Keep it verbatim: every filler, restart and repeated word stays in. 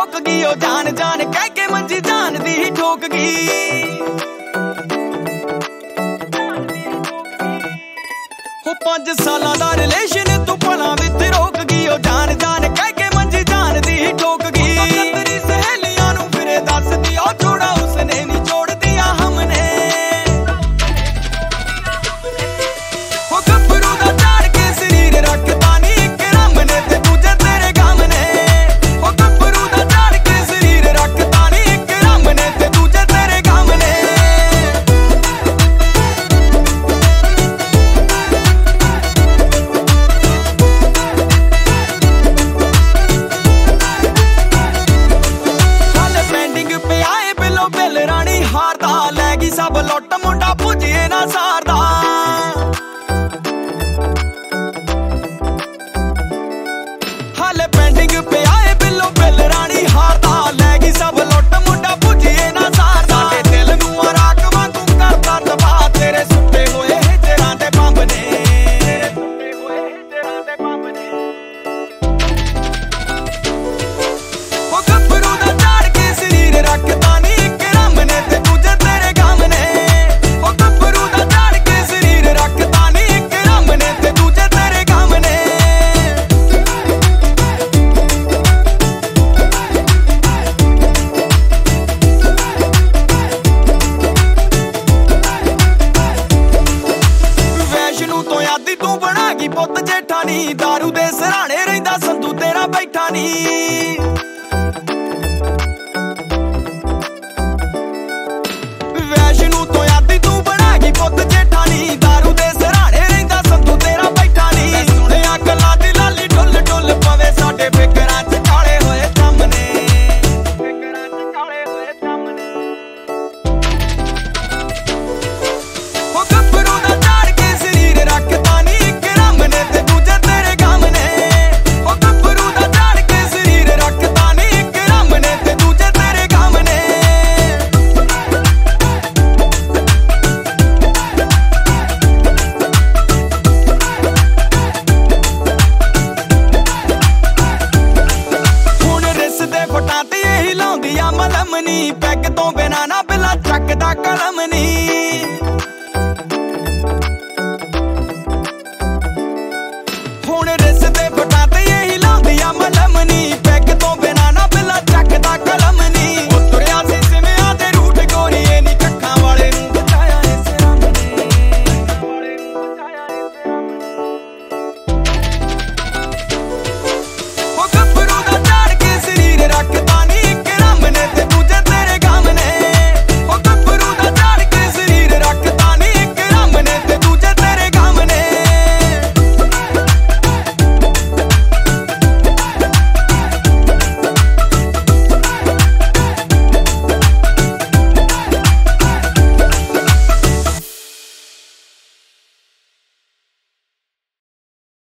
ਰੋਕ ਗਈ ਉਹ ਜਾਨ ਜਾਨ ਕਹਿ ਕੇ ਮੰਜੀ ਜਾਨ ਦੀ ਹੀ ਠੋਕ ਗਈ। ਹੋ ਪੰਜ ਸਾਲਾਂ ਦਾ ਰਿਲੇਸ਼ਨ ਤੂੰ ਭਲਾ ਵਿੱਚ ਰੋਕ ਗਈ ਉਹ ਜਾਨ ਜਾਨ ਕਹਿ ਕੇ ਮੰਜੀ ਜਾਨ ਦੀ ਹੀ ਠੋਕ ਗਈ। ਤੇਰੀ ਸਹੇਲੀਆਂ ਨੂੰ ਫਿਰੇ ਦੱਸਦੀ ਉਹ ਛੋੜਾ ਉਸਨੇ ਨੀ ਛੋੜਦੀਆਂ ਹਮਨੇ। ਹੋ ਗੱਭਰੂ ਦਾ ਝਾੜ ਕੇ ਸਰੀਰ ਰੱਖਦਾ ਨੀ ਇੱਕ ਰੰਮ ਨੇ ਤੇ ਦੂਜੇ ਤੇਰੇ ਗਮ ਨੇ। ਹੋ ਗੱਭਰੂ ਦਾ ਝਾੜ ਕੇ ਸਰੀਰ ਰੱਖਦਾ ਨੀ ਇੱਕ ਰੰਮ ਨੇ ਤੇ ਦੂਜੇ ਤੇਰੇ ਗਮ ਨੇ। ਹਾਰਦਾ ਲੈ ਗਈ ਸਭ ਲੁੱਟ ਮੁੰਡਾ ਪੁੱਜੇ ਨਾ ਸਾਰਦਾ। ਹਾਲੇ ਪੈਂਡਿੰਗ ਪਿਆ ਏ ਬਿੱਲੋ ਬਿੱਲ ਰਾਣੀ ਹਾਰਦਾ ਲੈ ਗਈ ਸਭ ਲੁੱਟ ਮੁੰਡਾ ਪੁੱਜੇ ਨਾ ਸਾਰਦਾ। ਸਾਡੇ ਦਿਲ ਨੂੰ ਰਾਖ ਵਾਂਗੂ ਕਰਦਾ ਤਬਾਹ ਤੇਰੇ ਸੁੱਤੇ ਹੋਏ ਹਿਜਰਾਂ ਦੇ ਬੰਬ ਨੇ। ਤੇਰੇ ਸੁੱਤੇ ਹੋਏ ਹਿਜਰਾਂ ਦੇ ਬੰਬ ਨੇ। ਉਹ ਗੱਭਰੂ ਦਾ ਝਾੜ ਕੇ ਸਰੀਰ ਰੱਖਦਾ ਨੀ ਇੱਕ ਰੰਮ ਨੇ ਤੇ ਦੂਜੇ ਤੇਰੇ ਗਮ ਨੇ। ਉਹ ਗੱਭਰੂ ਦਾ ਝਾੜ ਕੇ ਸਰੀਰ ਰੱਖਦਾ ਨੀ ਇੱਕ ਰੰਮ ਨੇ ਤੇ ਦੂਜੇ ਤੇਰੇ ਗਮ ਨੇ। ਵੈਸ਼ਨੂੰ ਤੋਂ ਆਦੀ ਤੂੰ ਬਣਾ ਗਈ ਪੁੱਤ ਜੇਠਾ ਨੀ ਦਾਰੂ ਦੇ ਸਰਾਣੇ ਰਹਿੰਦਾ ਸੰਧੂ ਤੇਰਾ ਬੈਠਾ ਨੀ। ਵੈਸ਼ਨੂੰ ਤੋਂ ਆਦੀ ਤੂੰ ਬਣਾ ਗਈ ਪੁੱਤ ਜੇਠਾ ਨੀ ਦਾਰੂ ਦੇ ਸਰਾਣੇ ਰਹਿੰਦਾ ਸੰਧੂ ਤੇਰਾ ਬੈਠਾ ਨੀ। ਮੈਂ ਸੁਣਿਆ ਗੱਲਾਂ ਦੀ ਲਾਲੀ ਢੁੱਲ ਢੁੱਲ ਪਵੇ ਸਾਡੇ ਫਿਕਰਾਂ ਚ ਕਾਲੇ ਹੋਏ ਥੰਮ ਨੇ। ਫਿਕਰਾਂ ਚ ਕਾਲੇ ਹੋਏ ਥੰਮ ਨੇ। ਉਹ ਗੱਭਰੂ ਦਾ ਝਾੜ ਕੇ ਸਰੀਰ ਰੱਖਦਾ ਨੀ ਇੱਕ ਰੰਮ ਨੇ ਤੇ ਦੂਜੇ ਤੇਰੇ ਗਮ ਨੇ। ਉਹ ਗੱਭਰੂ ਦਾ ਝਾੜ ਕੇ ਸਰੀਰ ਰੱਖਦਾ ਨੀ ਇੱਕ ਰੰਮ ਨੇ ਤੇ ਦੂਜੇ ਤੇਰੇ ਗਮ ਨੇ। ਹੁਣ ਰਿਸ ਦੇ ਫਟਾਂ ਤੇ ਇਹੀ ਲਾਉਂਦੀ ਆ ਮਲਮ ਨੀ ਪੈਗ ਤੋਂ ਬਿਨਾ ਨਾ ਬਿਲਾ ਚੱਕਦਾ ਕਲਮ ਨੀ।